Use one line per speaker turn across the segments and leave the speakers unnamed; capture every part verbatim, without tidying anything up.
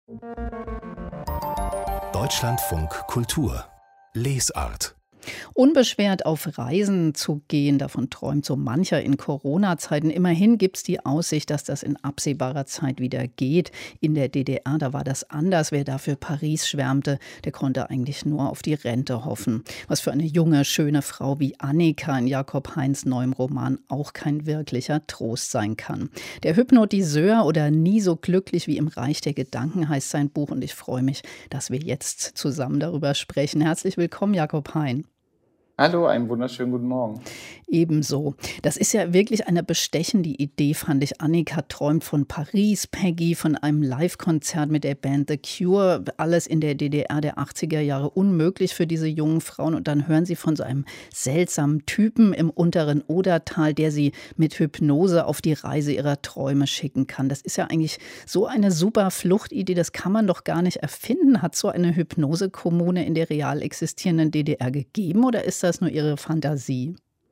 Deutschlandfunk Kultur Lesart.
Unbeschwert auf Reisen zu gehen, davon träumt so mancher in Corona-Zeiten. Immerhin gibt es die Aussicht, dass das in absehbarer Zeit wieder geht. In der D D R, da war das anders. Wer da für Paris schwärmte, der konnte eigentlich nur auf die Rente hoffen. Was für eine junge, schöne Frau wie Annika in Jakob Heinz' neuem Roman auch kein wirklicher Trost sein kann. Der Hypnotiseur oder Nie so glücklich wie im Reich der Gedanken heißt sein Buch. Und ich freue mich, dass wir jetzt zusammen darüber sprechen. Herzlich willkommen, Jakob Hein.
Hallo, einen wunderschönen guten Morgen.
Ebenso. Das ist ja wirklich eine bestechende Idee, fand ich. Annika träumt von Paris, Peggy von einem Live-Konzert mit der Band The Cure. Alles in der D D R der achtziger Jahre unmöglich für diese jungen Frauen. Und dann hören sie von so einem seltsamen Typen im unteren Odertal, der sie mit Hypnose auf die Reise ihrer Träume schicken kann. Das ist ja eigentlich so eine super Fluchtidee, das kann man doch gar nicht erfinden. Hat so eine Hypnosekommune in der real existierenden D D R gegeben oder ist das nur Ihre Fantasie?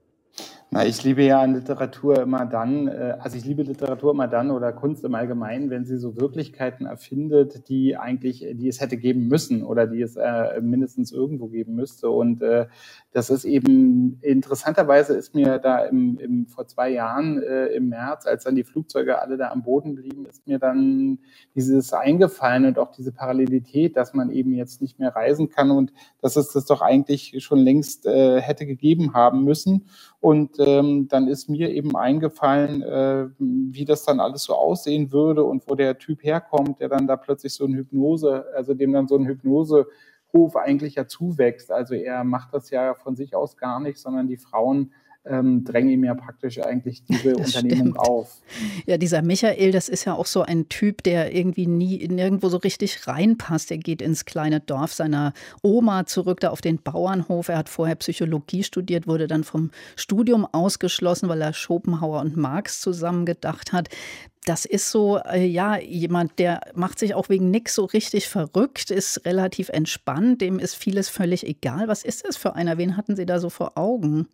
Na, ich liebe ja Literatur immer dann, äh, also ich liebe Literatur immer dann oder Kunst im Allgemeinen, wenn sie so Wirklichkeiten erfindet, die eigentlich, die es hätte geben müssen oder die es äh, mindestens irgendwo geben müsste. Und äh, das ist eben, interessanterweise ist mir da im, im, vor zwei Jahren äh, im März, als dann die Flugzeuge alle da am Boden blieben, ist mir dann dieses eingefallen und auch diese Parallelität, dass man eben jetzt nicht mehr reisen kann und dass es das doch eigentlich schon längst äh, hätte gegeben haben müssen. Und ähm, dann ist mir eben eingefallen, äh, wie das dann alles so aussehen würde und wo der Typ herkommt, der dann da plötzlich so ein Hypnose, also dem dann so ein Hypnosehof eigentlich ja zuwächst. Also er macht das ja von sich aus gar nicht, sondern die Frauen ähm, drängen ihm ja praktisch eigentlich diese
Das
Unternehmung
stimmt.
auf.
Ja, dieser Michael, das ist ja auch so ein Typ, der irgendwie nie nirgendwo so richtig reinpasst. Er geht ins kleine Dorf seiner Oma zurück, da auf den Bauernhof. Er hat vorher Psychologie studiert, wurde dann vom Studium ausgeschlossen, weil er Schopenhauer und Marx zusammen gedacht hat. Das ist so, äh, ja, jemand, der macht sich auch wegen nix so richtig verrückt, ist relativ entspannt, dem ist vieles völlig egal. Was ist das für einer? Wen hatten Sie da so vor Augen?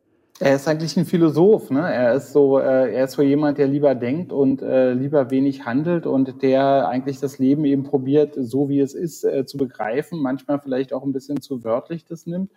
Er ist eigentlich ein Philosoph, ne? Er ist so, äh, er ist so jemand, der lieber denkt und äh, lieber wenig handelt und der eigentlich das Leben eben probiert, so wie es ist, äh, zu begreifen, manchmal vielleicht auch ein bisschen zu wörtlich das nimmt.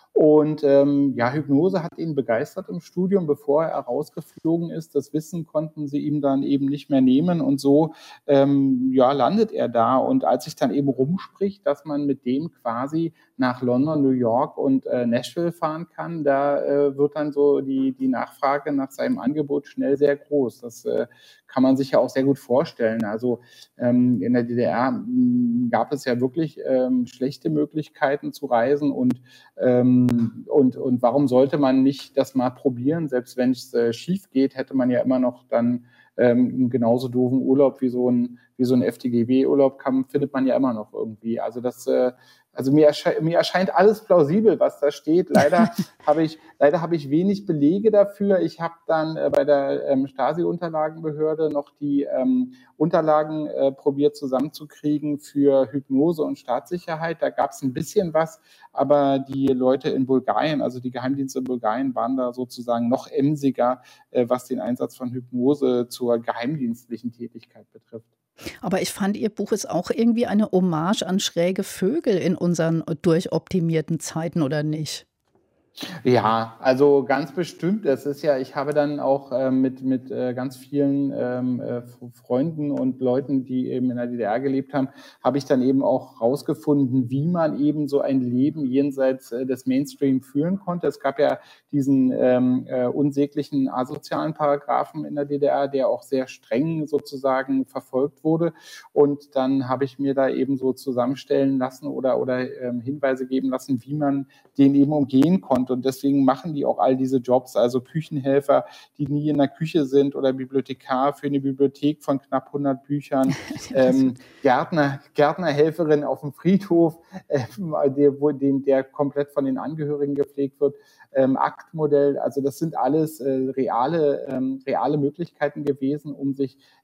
Und ähm, ja, Hypnose hat ihn begeistert im Studium, bevor er rausgeflogen ist. Das Wissen konnten sie ihm dann eben nicht mehr nehmen und so ähm, ja, landet er da. Und als sich dann eben rumspricht, dass man mit dem quasi nach London, New York und äh, Nashville fahren kann, da äh, wird dann so die, die Nachfrage nach seinem Angebot schnell sehr groß. Das äh, kann man sich ja auch sehr gut vorstellen. Also ähm, in der D D R mh, gab es ja wirklich ähm, schlechte Möglichkeiten zu reisen und ähm, und, und warum sollte man nicht das mal probieren? Selbst wenn es äh, schief geht, hätte man ja immer noch dann ähm, einen genauso doofen Urlaub wie so ein, wie so ein F D G B-Urlaub kann, findet man ja immer noch irgendwie. Also das, äh, also mir, ersche mir erscheint alles plausibel, was da steht. Leider habe ich, leider habe ich wenig Belege dafür. Ich habe dann äh, bei der ähm, Stasi-Unterlagenbehörde noch die ähm, Unterlagen äh, probiert zusammenzukriegen für Hypnose und Staatssicherheit. Da gab es ein bisschen was, aber die Leute in Bulgarien, also die Geheimdienste in Bulgarien, waren da sozusagen noch emsiger, äh, was den Einsatz von Hypnose zur geheimdienstlichen Tätigkeit betrifft.
Aber ich fand, Ihr Buch ist auch irgendwie eine Hommage an schräge Vögel in unseren durchoptimierten Zeiten, oder nicht?
Ja, also ganz bestimmt. Das ist ja, ich habe dann auch äh, mit, mit äh, ganz vielen ähm, äh, Freunden und Leuten, die eben in der D D R gelebt haben, habe ich dann eben auch rausgefunden, wie man eben so ein Leben jenseits äh, des Mainstream führen konnte. Es gab ja diesen ähm, äh, unsäglichen asozialen Paragraphen in der D D R, der auch sehr streng sozusagen verfolgt wurde. Und dann habe ich mir da eben so zusammenstellen lassen oder, oder ähm, Hinweise geben lassen, wie man den eben umgehen konnte. Und deswegen machen die auch all diese Jobs, also Küchenhelfer, die nie in der Küche sind oder Bibliothekar für eine Bibliothek von knapp hundert Büchern, ähm, Gärtner, Gärtnerhelferin auf dem Friedhof, äh, der, wo, den, der komplett von den Angehörigen gepflegt wird, ähm, Aktmodell, also das sind alles äh, reale, ähm, reale Möglichkeiten gewesen, um sich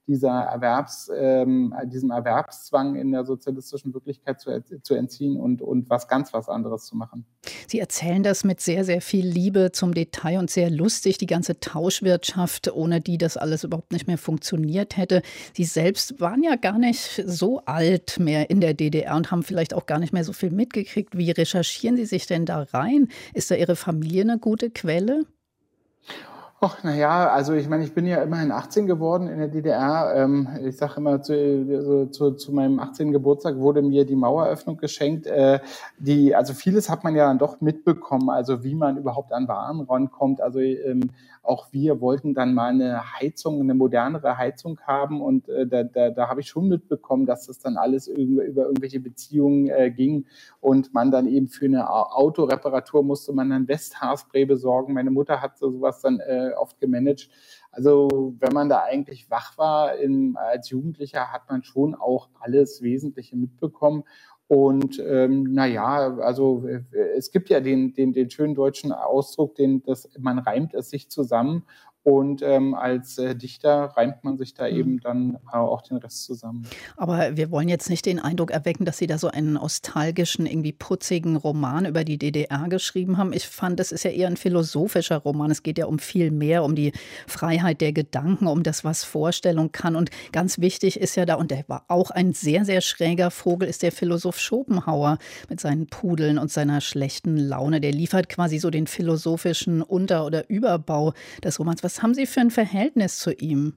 dieser Erwerbs, ähm, diesem Erwerbszwang in der sozialistischen Wirklichkeit zu, zu entziehen und, und was ganz was anderes zu machen.
Sie erzählen das mit sehr, sehr viel Liebe zum Detail und sehr lustig, die ganze Tauschwirtschaft, ohne die das alles überhaupt nicht mehr funktioniert hätte. Sie selbst waren ja gar nicht so alt mehr in der D D R und haben vielleicht auch gar nicht mehr so viel mitgekriegt. Wie recherchieren Sie sich denn da rein? Ist da Ihre Familie eine gute Quelle?
Ach, na ja, also ich meine, ich bin ja immerhin achtzehn geworden in der D D R. Ähm, ich sage immer, zu, also zu, zu meinem achtzehnten Geburtstag wurde mir die Maueröffnung geschenkt. Äh, die, also vieles hat man ja dann doch mitbekommen, also wie man überhaupt an Waren rankommt. Also ähm, auch wir wollten dann mal eine Heizung, eine modernere Heizung haben und äh, da, da, da habe ich schon mitbekommen, dass das dann alles über, über irgendwelche Beziehungen äh, ging und man dann eben für eine Autoreparatur musste man dann Westhaarspray besorgen. Meine Mutter hat so sowas dann äh, oft gemanagt. Also wenn man da eigentlich wach war in, als Jugendlicher, hat man schon auch alles Wesentliche mitbekommen. Und ähm, naja, also äh, es gibt ja den, den, den schönen deutschen Ausdruck, den, das, man reimt es sich zusammen. Und ähm, als äh, Dichter reimt man sich da eben dann äh, auch den Rest zusammen.
Aber wir wollen jetzt nicht den Eindruck erwecken, dass Sie da so einen nostalgischen, irgendwie putzigen Roman über die D D R geschrieben haben. Ich fand, das ist ja eher ein philosophischer Roman. Es geht ja um viel mehr, um die Freiheit der Gedanken, um das, was Vorstellung kann. Und ganz wichtig ist ja da, und der war auch ein sehr, sehr schräger Vogel, ist der Philosoph Schopenhauer mit seinen Pudeln und seiner schlechten Laune. Der liefert quasi so den philosophischen Unter- oder Überbau des Romans. Was haben Sie für ein Verhältnis zu ihm?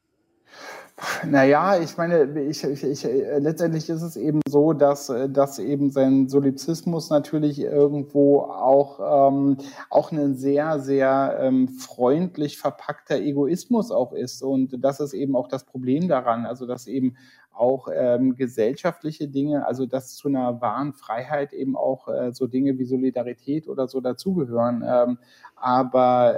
Naja, ich meine, ich, ich, ich, letztendlich ist es eben so, dass, dass eben sein Solipsismus natürlich irgendwo auch, ähm, auch ein sehr, sehr ähm, freundlich verpackter Egoismus auch ist. Und das ist eben auch das Problem daran, also dass eben auch ähm, gesellschaftliche Dinge, also dass zu einer wahren Freiheit eben auch äh, so Dinge wie Solidarität oder so dazugehören. Ähm, aber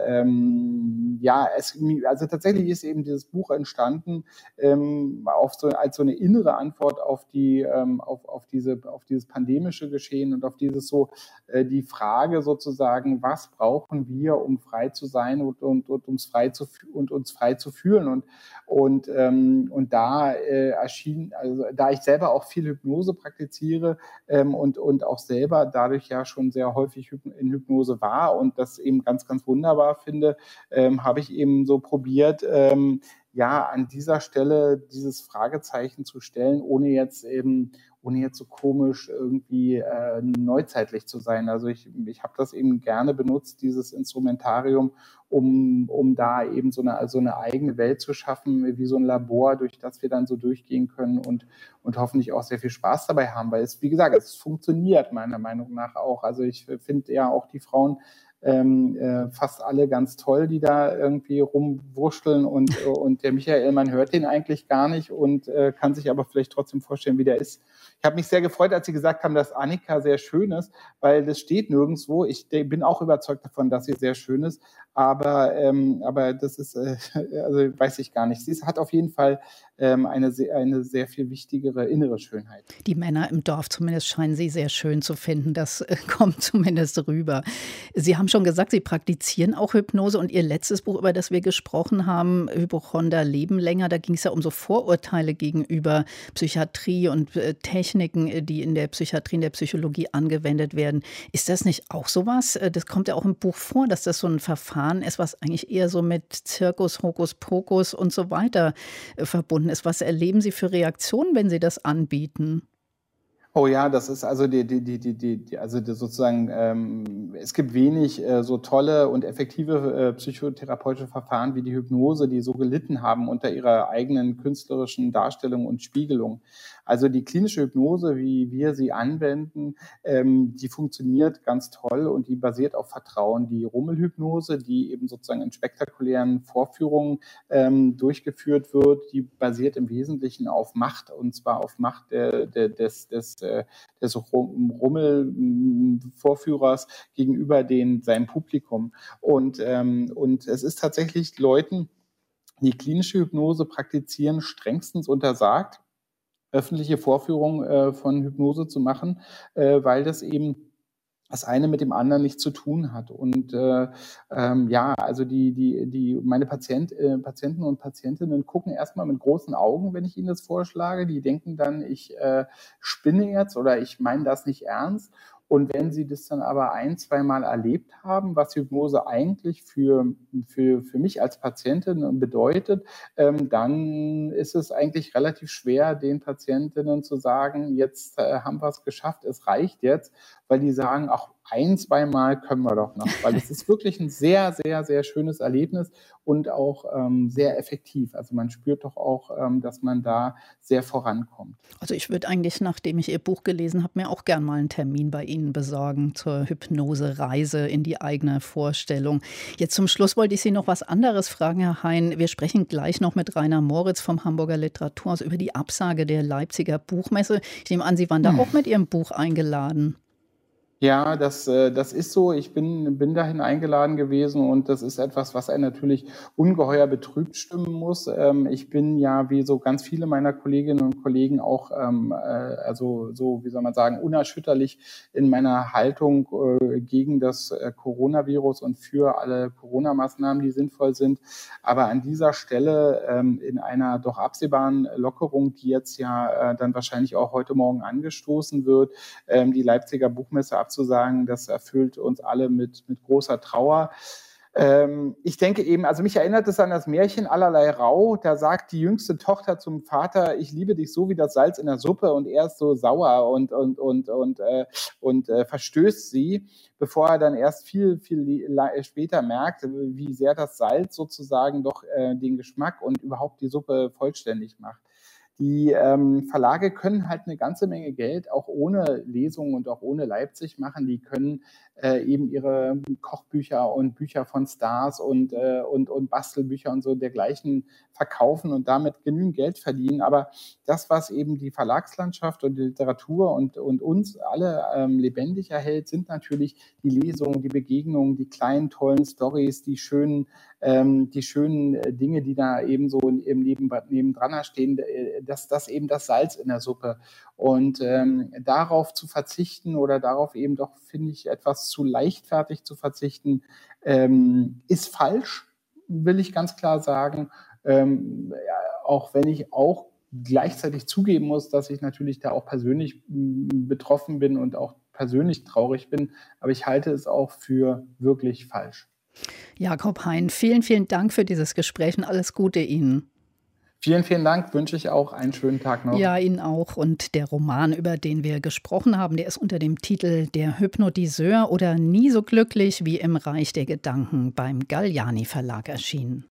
ähm, ja, es, also tatsächlich ist eben dieses Buch entstanden ähm, auf so, als so eine innere Antwort auf die ähm, auf, auf diese auf dieses pandemische Geschehen und auf dieses so äh, die Frage sozusagen, was brauchen wir, um frei zu sein und, und, und uns frei zu und uns frei zu fühlen und und ähm, und da äh, erschien, also da ich selber auch viel Hypnose praktiziere ähm, und und auch selber dadurch ja schon sehr häufig in Hypnose war und das eben ganz ganz wunderbar finde, ähm, habe ich eben so probiert, ähm, ja, an dieser Stelle dieses Fragezeichen zu stellen, ohne jetzt eben, ohne jetzt so komisch irgendwie äh, neuzeitlich zu sein. Also ich, ich habe das eben gerne benutzt, dieses Instrumentarium, um, um da eben so eine, also eine eigene Welt zu schaffen, wie so ein Labor, durch das wir dann so durchgehen können und, und hoffentlich auch sehr viel Spaß dabei haben, weil es, wie gesagt, es funktioniert meiner Meinung nach auch. Also ich finde ja auch die Frauen Ähm, äh, fast alle ganz toll, die da irgendwie rumwurschteln und, und der Michael, man hört den eigentlich gar nicht und äh, kann sich aber vielleicht trotzdem vorstellen, wie der ist. Ich habe mich sehr gefreut, als Sie gesagt haben, dass Annika sehr schön ist, weil das steht nirgendwo. Ich bin auch überzeugt davon, dass sie sehr schön ist, aber, ähm, aber das ist, äh, also weiß ich gar nicht. Sie hat auf jeden Fall ähm, eine, sehr, eine sehr viel wichtigere innere Schönheit.
Die Männer im Dorf zumindest scheinen Sie sehr schön zu finden. Das äh, kommt zumindest rüber. Sie haben schon gesagt, Sie praktizieren auch Hypnose und Ihr letztes Buch, über das wir gesprochen haben, Hypochonder leben länger, da ging es ja um so Vorurteile gegenüber Psychiatrie und äh, Techniken, äh, die in der Psychiatrie, in der Psychologie angewendet werden. Ist das nicht auch sowas? Äh, Das kommt ja auch im Buch vor, dass das so ein Verfahren ist, was eigentlich eher so mit Zirkus, Hokuspokus und so weiter äh, verbunden ist. Was erleben Sie für Reaktionen, wenn Sie das anbieten?
Oh ja, das ist also die, die, die, die, die, die also die sozusagen, ähm, es gibt wenig äh, so tolle und effektive äh, psychotherapeutische Verfahren wie die Hypnose, die so gelitten haben unter ihrer eigenen künstlerischen Darstellung und Spiegelung. Also die klinische Hypnose, wie wir sie anwenden, ähm, die funktioniert ganz toll und die basiert auf Vertrauen. Die Rummelhypnose, die eben sozusagen in spektakulären Vorführungen ähm, durchgeführt wird, die basiert im Wesentlichen auf Macht und zwar auf Macht der, der, des, des des Rummel-Vorführers gegenüber den, seinem Publikum. Und, ähm, und es ist tatsächlich Leuten, die klinische Hypnose praktizieren, strengstens untersagt, öffentliche Vorführungen äh, von Hypnose zu machen, äh, weil das eben das eine mit dem anderen nichts zu tun hat. Und äh, ähm, ja, also die, die, die, meine Patient, äh, Patienten und Patientinnen gucken erstmal mit großen Augen, wenn ich ihnen das vorschlage. Die denken dann, ich äh, spinne jetzt oder ich meine das nicht ernst. Und wenn sie das dann aber ein, zwei Mal erlebt haben, was Hypnose eigentlich für, für, für mich als Patientin bedeutet, ähm, dann ist es eigentlich relativ schwer, den Patientinnen zu sagen, jetzt äh, haben wir es geschafft, es reicht jetzt, weil die sagen, ach, ein, zwei Mal können wir doch noch, weil es ist wirklich ein sehr, sehr, sehr schönes Erlebnis und auch ähm, sehr effektiv. Also man spürt doch auch, ähm, dass man da sehr vorankommt.
Also ich würde eigentlich, nachdem ich Ihr Buch gelesen habe, mir auch gern mal einen Termin bei Ihnen besorgen zur Hypnose-Reise in die eigene Vorstellung. Jetzt zum Schluss wollte ich Sie noch was anderes fragen, Herr Hein. Wir sprechen gleich noch mit Rainer Moritz vom Hamburger Literaturhaus über die Absage der Leipziger Buchmesse. Ich nehme an, Sie waren da
Hm.
auch mit Ihrem Buch eingeladen.
Ja, das, äh, das ist so. Ich bin, bin dahin eingeladen gewesen und das ist etwas, was einen natürlich ungeheuer betrübt stimmen muss. Ähm, ich bin ja, wie so ganz viele meiner Kolleginnen und Kollegen, auch, ähm, äh, also so, wie soll man sagen, unerschütterlich in meiner Haltung äh, gegen das äh, Coronavirus und für alle Corona-Maßnahmen, die sinnvoll sind. Aber an dieser Stelle ähm, in einer doch absehbaren Lockerung, die jetzt ja äh, dann wahrscheinlich auch heute Morgen angestoßen wird, ähm, die Leipziger Buchmesse abzusagen, das erfüllt uns alle mit, mit großer Trauer. Ähm, ich denke eben, also mich erinnert es an das Märchen Allerlei Rau. Da sagt die jüngste Tochter zum Vater, ich liebe dich so wie das Salz in der Suppe, und er ist so sauer und, und, und, und, äh, und äh, verstößt sie, bevor er dann erst viel, viel später merkt, wie sehr das Salz sozusagen doch äh, den Geschmack und überhaupt die Suppe vollständig macht. Die ähm, Verlage können halt eine ganze Menge Geld auch ohne Lesungen und auch ohne Leipzig machen. Die können äh, eben ihre Kochbücher und Bücher von Stars und, äh, und, und Bastelbücher und so dergleichen verkaufen und damit genügend Geld verdienen. Aber das, was eben die Verlagslandschaft und die Literatur und, und uns alle ähm, lebendig erhält, sind natürlich die Lesungen, die Begegnungen, die kleinen, tollen Storys, die schönen, ähm, die schönen Dinge, die da eben so im Neben, nebendran stehen, dass das eben das Salz in der Suppe. Und ähm, darauf zu verzichten oder darauf eben doch, finde ich, etwas zu leichtfertig zu verzichten, ähm, ist falsch, will ich ganz klar sagen. Ähm, ja, auch wenn ich auch gleichzeitig zugeben muss, dass ich natürlich da auch persönlich m, betroffen bin und auch persönlich traurig bin. Aber ich halte es auch für wirklich falsch.
Jakob Hein, vielen, vielen Dank für dieses Gespräch und alles Gute Ihnen.
Vielen, vielen Dank. Wünsche ich auch einen schönen Tag noch.
Ja, Ihnen auch. Und der Roman, über den wir gesprochen haben, der ist unter dem Titel Der Hypnotiseur oder Nie so glücklich wie im Reich der Gedanken beim Galliani Verlag erschienen.